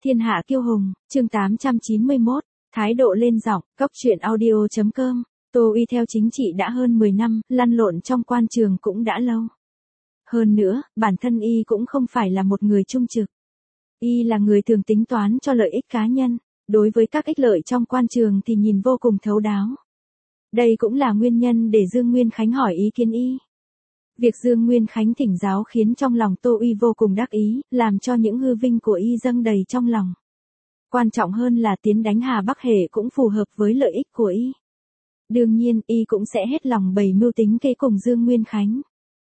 Thiên hạ kiêu hùng, chương 891, thái độ lên giọng, Cóc truyện audio.com. Tô Uy theo chính trị đã hơn 10 năm, lăn lộn trong quan trường cũng đã lâu. Hơn nữa, bản thân y cũng không phải là một người trung trực. Y là người thường tính toán cho lợi ích cá nhân, đối với các ích lợi trong quan trường thì nhìn vô cùng thấu đáo. Đây cũng là nguyên nhân để Dương Nguyên Khánh hỏi ý kiến y. Việc Dương Nguyên Khánh thỉnh giáo khiến trong lòng Tô Uy vô cùng đắc ý, làm cho những hư vinh của y dâng đầy trong lòng. Quan trọng hơn là tiến đánh Hà Bắc Hệ cũng phù hợp với lợi ích của y. Đương nhiên, y cũng sẽ hết lòng bày mưu tính kế cùng Dương Nguyên Khánh.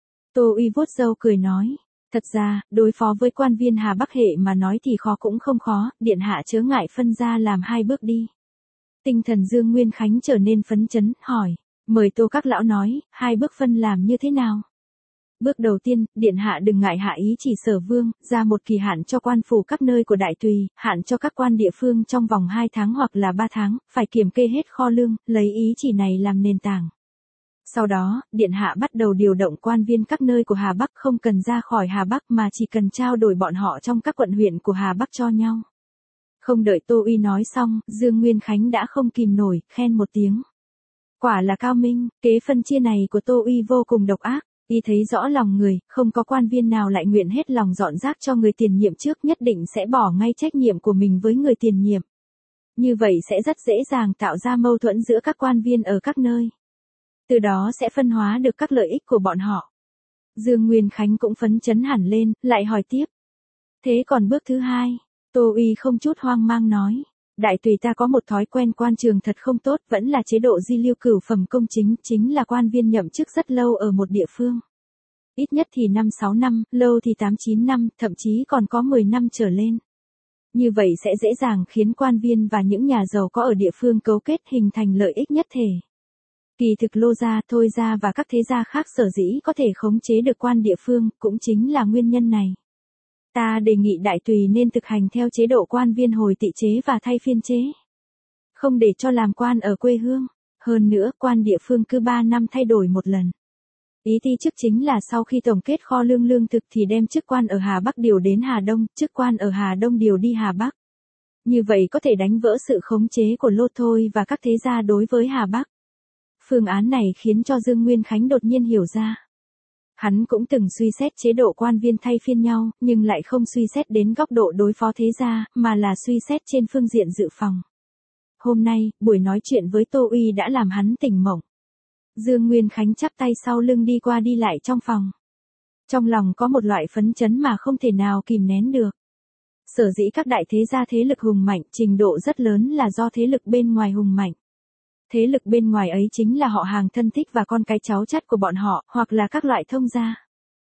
Tô Uy vuốt râu cười nói, thật ra, đối phó với quan viên Hà Bắc Hệ mà nói thì khó cũng không khó, điện hạ chớ ngại phân ra làm 2 bước đi. Tinh thần Dương Nguyên Khánh trở nên phấn chấn, hỏi, mời Tô các lão nói, 2 bước phân làm như thế nào? Bước đầu tiên, điện hạ đừng ngại hạ ý chỉ Sở Vương, ra một kỳ hạn cho quan phủ các nơi của đại tùy, hạn cho các quan địa phương trong vòng 2 tháng hoặc là 3 tháng, phải kiểm kê hết kho lương, lấy ý chỉ này làm nền tảng. Sau đó, điện hạ bắt đầu điều động quan viên các nơi của Hà Bắc, không cần ra khỏi Hà Bắc mà chỉ cần trao đổi bọn họ trong các quận huyện của Hà Bắc cho nhau. Không đợi Tô Uy nói xong, Dương Nguyên Khánh đã không kìm nổi, khen một tiếng. Quả là cao minh, kế phân chia này của Tô Uy vô cùng độc ác. Y thấy rõ lòng người, không có quan viên nào lại nguyện hết lòng dọn rác cho người tiền nhiệm trước, nhất định sẽ bỏ ngay trách nhiệm của mình với người tiền nhiệm. Như vậy sẽ rất dễ dàng tạo ra mâu thuẫn giữa các quan viên ở các nơi. Từ đó sẽ phân hóa được các lợi ích của bọn họ. Dương Nguyên Khánh cũng phấn chấn hẳn lên, lại hỏi tiếp. Thế còn bước thứ 2, Tô Uy không chút hoang mang nói. Đại tùy ta có một thói quen quan trường thật không tốt, vẫn là chế độ di lưu cửu phẩm công chính, chính là quan viên nhậm chức rất lâu ở một địa phương. Ít nhất thì 5-6 năm, lâu thì 8-9 năm, thậm chí còn có 10 năm trở lên. Như vậy sẽ dễ dàng khiến quan viên và những nhà giàu có ở địa phương cấu kết hình thành lợi ích nhất thể. Kỳ thực Lô gia, Thôi gia và các thế gia khác sở dĩ có thể khống chế được quan địa phương, cũng chính là nguyên nhân này. Ta đề nghị đại tùy nên thực hành theo chế độ quan viên hồi tị chế và thay phiên chế. Không để cho làm quan ở quê hương. Hơn nữa, quan địa phương cứ 3 năm thay đổi một lần. Ý thi chức chính là sau khi tổng kết kho lương lương thực thì đem chức quan ở Hà Bắc điều đến Hà Đông, chức quan ở Hà Đông điều đi Hà Bắc. Như vậy có thể đánh vỡ sự khống chế của Lô Thôi và các thế gia đối với Hà Bắc. Phương án này khiến cho Dương Nguyên Khánh đột nhiên hiểu ra. Hắn cũng từng suy xét chế độ quan viên thay phiên nhau, nhưng lại không suy xét đến góc độ đối phó thế gia, mà là suy xét trên phương diện dự phòng. Hôm nay, buổi nói chuyện với Tô Uy đã làm hắn tỉnh mộng. Dương Nguyên Khánh chắp tay sau lưng đi qua đi lại trong phòng. Trong lòng có một loại phấn chấn mà không thể nào kìm nén được. Sở dĩ các đại thế gia thế lực hùng mạnh, trình độ rất lớn là do thế lực bên ngoài hùng mạnh. Thế lực bên ngoài ấy chính là họ hàng thân thích và con cái cháu chắt của bọn họ, hoặc là các loại thông gia.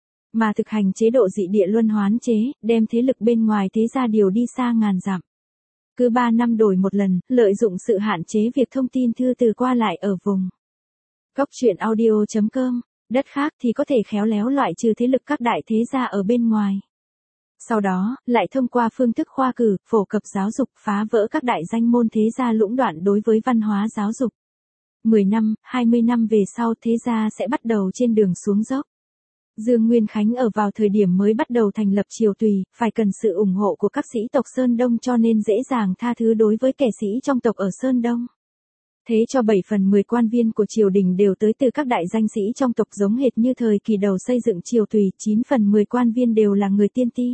Mà thực hành chế độ dị địa luân hoán chế, đem thế lực bên ngoài thế gia điều đi xa ngàn dặm. Cứ 3 năm đổi một lần, lợi dụng sự hạn chế việc thông tin thư từ qua lại ở vùng. Cóc truyện audio.com, đất khác thì có thể khéo léo loại trừ thế lực các đại thế gia ở bên ngoài. Sau đó, lại thông qua phương thức khoa cử, phổ cập giáo dục, phá vỡ các đại danh môn thế gia lũng đoạn đối với văn hóa giáo dục. 10 năm, 20 năm về sau thế gia sẽ bắt đầu trên đường xuống dốc. Dương Nguyên Khánh ở vào thời điểm mới bắt đầu thành lập triều tùy, phải cần sự ủng hộ của các sĩ tộc Sơn Đông cho nên dễ dàng tha thứ đối với kẻ sĩ trong tộc ở Sơn Đông. Thế cho 7 phần 10 quan viên của triều đình đều tới từ các đại danh sĩ trong tộc giống hệt như thời kỳ đầu xây dựng triều tùy, 9 phần 10 quan viên đều là người tiên ti.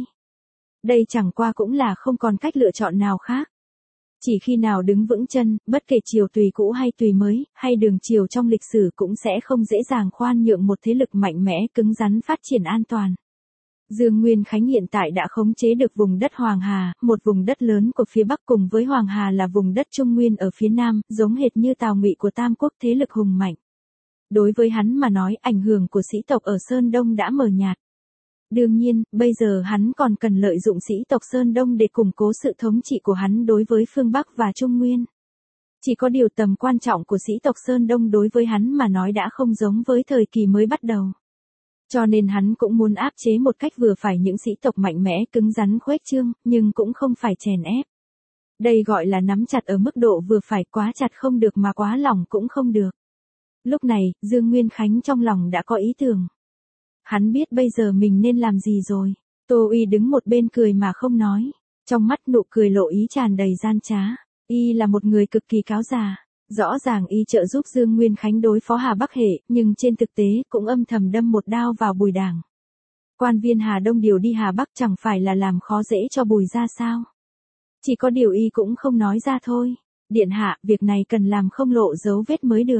Đây chẳng qua cũng là không còn cách lựa chọn nào khác. Chỉ khi nào đứng vững chân, bất kể triều tùy cũ hay tùy mới, hay đường triều trong lịch sử cũng sẽ không dễ dàng khoan nhượng một thế lực mạnh mẽ cứng rắn phát triển an toàn. Dương Nguyên Khánh hiện tại đã khống chế được vùng đất Hoàng Hà, một vùng đất lớn của phía Bắc, cùng với Hoàng Hà là vùng đất Trung Nguyên ở phía Nam, giống hệt như Tào Ngụy của Tam Quốc, thế lực hùng mạnh. Đối với hắn mà nói, ảnh hưởng của sĩ tộc ở Sơn Đông đã mờ nhạt. Đương nhiên, bây giờ hắn còn cần lợi dụng sĩ tộc Sơn Đông để củng cố sự thống trị của hắn đối với phương Bắc và Trung Nguyên. Chỉ có điều tầm quan trọng của sĩ tộc Sơn Đông đối với hắn mà nói đã không giống với thời kỳ mới bắt đầu. Cho nên hắn cũng muốn áp chế một cách vừa phải những sĩ tộc mạnh mẽ cứng rắn khuếch trương, nhưng cũng không phải chèn ép. Đây gọi là nắm chặt ở mức độ vừa phải, quá chặt không được mà quá lỏng cũng không được. Lúc này, Dương Nguyên Khánh trong lòng đã có ý tưởng. Hắn biết bây giờ mình nên làm gì rồi. Tô Uy đứng một bên cười mà không nói. Trong mắt nụ cười lộ ý tràn đầy gian trá. Y là một người cực kỳ cáo già. Rõ ràng y trợ giúp Dương Nguyên Khánh đối phó Hà Bắc Hệ, nhưng trên thực tế cũng âm thầm đâm một đao vào Bùi Đảng. Quan viên Hà Đông điều đi Hà Bắc chẳng phải là làm khó dễ cho Bùi gia sao? Chỉ có điều y cũng không nói ra thôi. Điện hạ, việc này cần làm không lộ dấu vết mới được.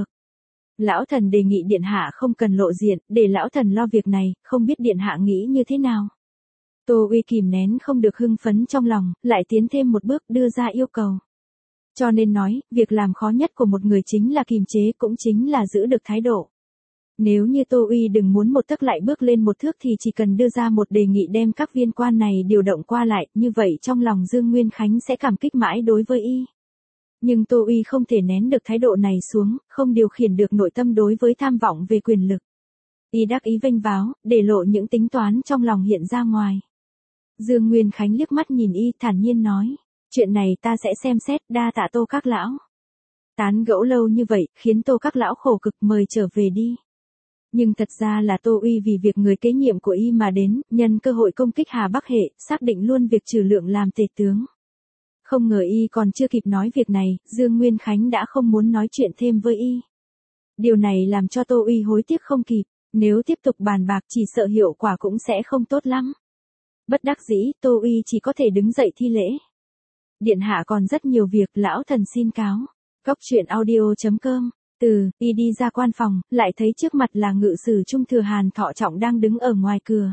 Lão thần đề nghị điện hạ không cần lộ diện, để lão thần lo việc này, không biết điện hạ nghĩ như thế nào. Tô Uy kìm nén không được hưng phấn trong lòng, lại tiến thêm một bước đưa ra yêu cầu. Cho nên nói, việc làm khó nhất của một người chính là kiềm chế, cũng chính là giữ được thái độ. Nếu như Tô Uy đừng muốn một tấc lại bước lên một thước thì chỉ cần đưa ra một đề nghị đem các viên quan này điều động qua lại, như vậy trong lòng Dương Nguyên Khánh sẽ cảm kích mãi đối với y. Nhưng Tô Uy không thể nén được thái độ này xuống, không điều khiển được nội tâm đối với tham vọng về quyền lực. Y đắc ý vênh váo, để lộ những tính toán trong lòng hiện ra ngoài. Dương Nguyên Khánh liếc mắt nhìn y, thản nhiên nói, chuyện này ta sẽ xem xét, đa tạ Tô các lão. Tán gẫu lâu như vậy, khiến Tô các lão khổ cực, mời trở về đi. Nhưng thật ra là Tô Uy vì việc người kế nhiệm của y mà đến, nhân cơ hội công kích Hà Bắc Hệ, xác định luôn việc trừ lượng làm tể tướng. Không ngờ y còn chưa kịp nói việc này, Dương Nguyên Khánh đã không muốn nói chuyện thêm với y. Điều này làm cho Tô Uy hối tiếc không kịp, nếu tiếp tục bàn bạc chỉ sợ hiệu quả cũng sẽ không tốt lắm. Bất đắc dĩ, Tô Uy chỉ có thể đứng dậy thi lễ. Điện hạ còn rất nhiều việc, lão thần xin cáo. Góc truyện audio.com. Y đi ra quan phòng, lại thấy trước mặt là ngự sử trung thừa Hàn Thọ Trọng đang đứng ở ngoài cửa.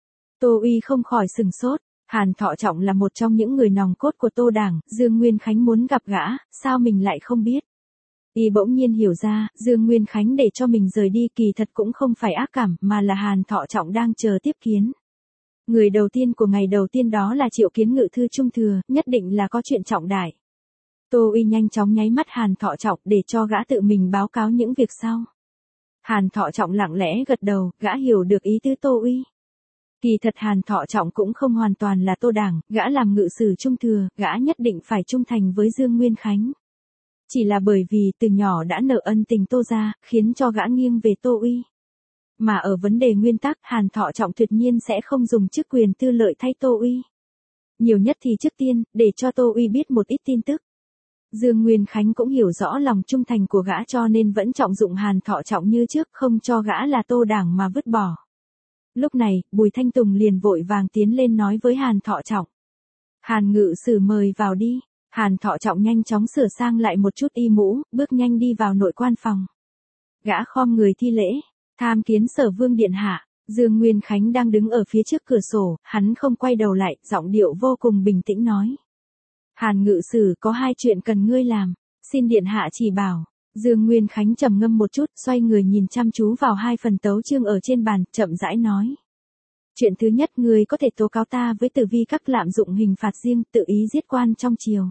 Tô Uy không khỏi sừng sốt. Hàn Thọ Trọng là một trong những người nòng cốt của Tô Đảng, Dương Nguyên Khánh muốn gặp gã, sao mình lại không biết. Y bỗng nhiên hiểu ra, Dương Nguyên Khánh để cho mình rời đi kỳ thật cũng không phải ác cảm, mà là Hàn Thọ Trọng đang chờ tiếp kiến. Người đầu tiên của ngày đầu tiên đó là triệu kiến ngự thư trung thừa, nhất định là có chuyện trọng đại. Tô Uy nhanh chóng nháy mắt Hàn Thọ Trọng để cho gã tự mình báo cáo những việc sau. Hàn Thọ Trọng lặng lẽ gật đầu, gã hiểu được ý tứ Tô Uy. Kỳ thật Hàn Thọ Trọng cũng không hoàn toàn là Tô Đảng, gã làm ngự sử trung thừa, gã nhất định phải trung thành với Dương Nguyên Khánh. Chỉ là bởi vì từ nhỏ đã nợ ân tình Tô gia, khiến cho gã nghiêng về Tô Uy. Mà ở vấn đề nguyên tắc, Hàn Thọ Trọng tuyệt nhiên sẽ không dùng chức quyền tư lợi thay Tô Uy. Nhiều nhất thì trước tiên, để cho Tô Uy biết một ít tin tức. Dương Nguyên Khánh cũng hiểu rõ lòng trung thành của gã cho nên vẫn trọng dụng Hàn Thọ Trọng như trước, không cho gã là Tô Đảng mà vứt bỏ. Lúc này, Bùi Thanh Tùng liền vội vàng tiến lên nói với Hàn Thọ Trọng. Hàn ngự sử mời vào đi. Hàn Thọ Trọng nhanh chóng sửa sang lại một chút y mũ, bước nhanh đi vào nội quan phòng. Gã khom người thi lễ, tham kiến Sở Vương điện hạ. Dương Nguyên Khánh đang đứng ở phía trước cửa sổ, hắn không quay đầu lại, giọng điệu vô cùng bình tĩnh nói. Hàn ngự sử có hai chuyện cần ngươi làm, xin điện hạ chỉ bảo. Dương Nguyên Khánh trầm ngâm một chút, xoay người nhìn chăm chú vào hai phần tấu chương ở trên bàn, chậm rãi nói. Chuyện thứ nhất, ngươi có thể tố cáo ta với tử vi các lạm dụng hình phạt riêng, tự ý giết quan trong triều.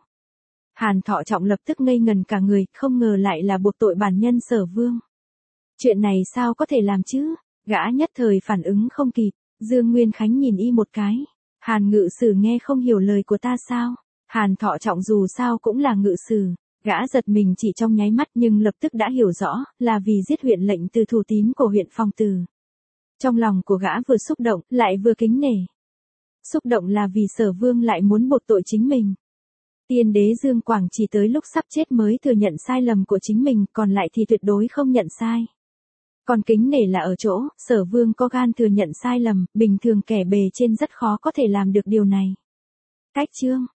Hàn Thọ Trọng lập tức ngây ngần cả người, không ngờ lại là buộc tội bản nhân Sở Vương. Chuyện này sao có thể làm chứ? Gã nhất thời phản ứng không kịp. Dương Nguyên Khánh nhìn y một cái. Hàn ngự sử nghe không hiểu lời của ta sao? Hàn Thọ Trọng dù sao cũng là ngự sử. Gã giật mình chỉ trong nháy mắt nhưng lập tức đã hiểu rõ, là vì giết huyện lệnh từ thủ tín của huyện Phong Từ. Trong lòng của gã vừa xúc động, lại vừa kính nể. Xúc động là vì Sở Vương lại muốn buộc tội chính mình. Tiên đế Dương Quảng chỉ tới lúc sắp chết mới thừa nhận sai lầm của chính mình, còn lại thì tuyệt đối không nhận sai. Còn kính nể là ở chỗ, Sở Vương có gan thừa nhận sai lầm, bình thường kẻ bề trên rất khó có thể làm được điều này. Cách chương